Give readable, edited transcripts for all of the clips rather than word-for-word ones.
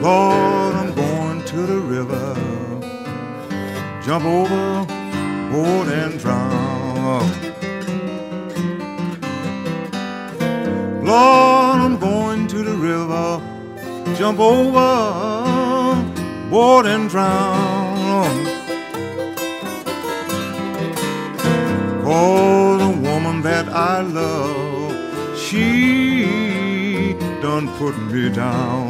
Lord, I'm going to the river, jump overboard and drown. Lord, I'm going to the river, jump overboard and drown. Oh, the woman that I love, she done put me down.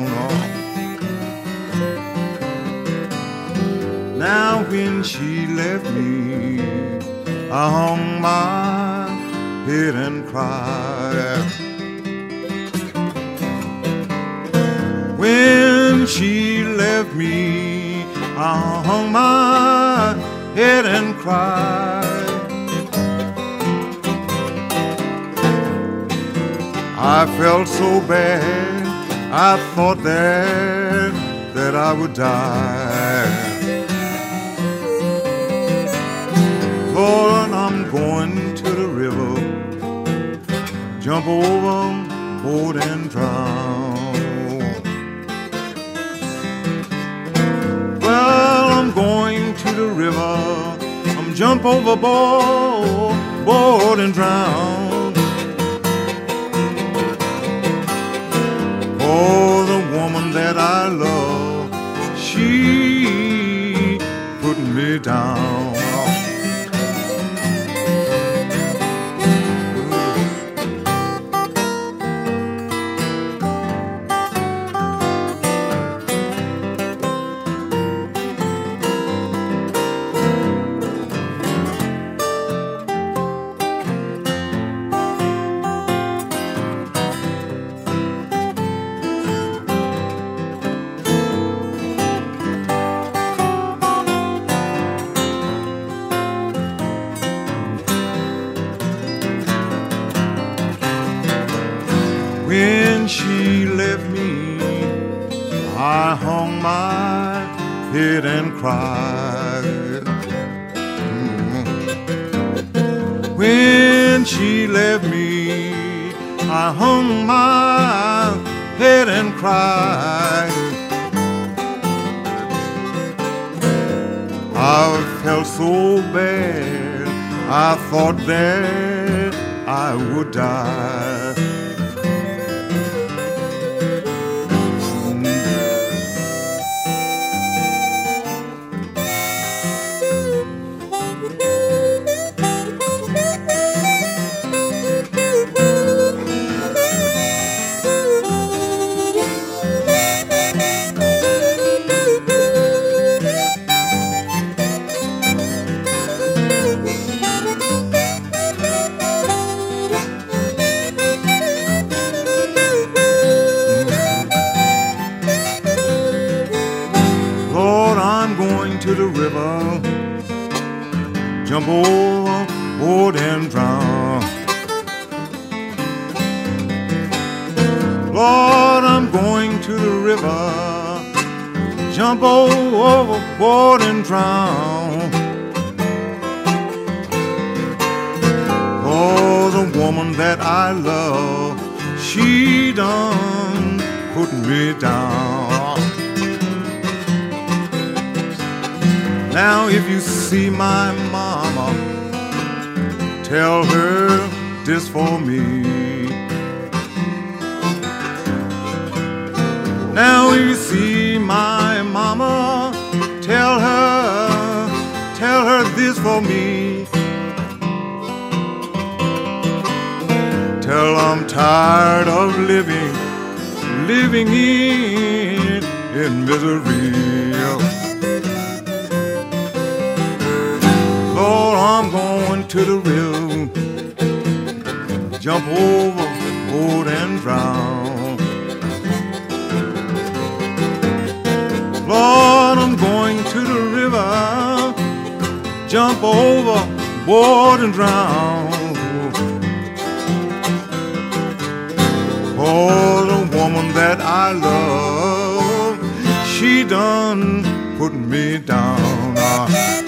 Now when she left me, I hung my head and cried. When she left me, I hung my head and cried. I felt so bad, I thought that I would die. Lord, I'm going to the river, jump overboard and drown. Well, I'm going to the river, I'm jump overboard and drown. Oh, the woman that I love, she put me down. When she left me, I hung my head and cried. When she left me, I hung my head and cried. I felt so bad, I thought that I would die. To the river, jump overboard and drown. Lord, I'm going to the river, jump overboard and drown. Oh, the woman that I love, she done put me down. Now if you see my mama, tell her this for me. Now if you see my mama, tell her this for me. Tell I'm tired of living in misery. Lord, I'm going to the river, jump overboard and drown. Lord, I'm going to the river, jump overboard and drown. Oh, the woman that I love, she done put me down.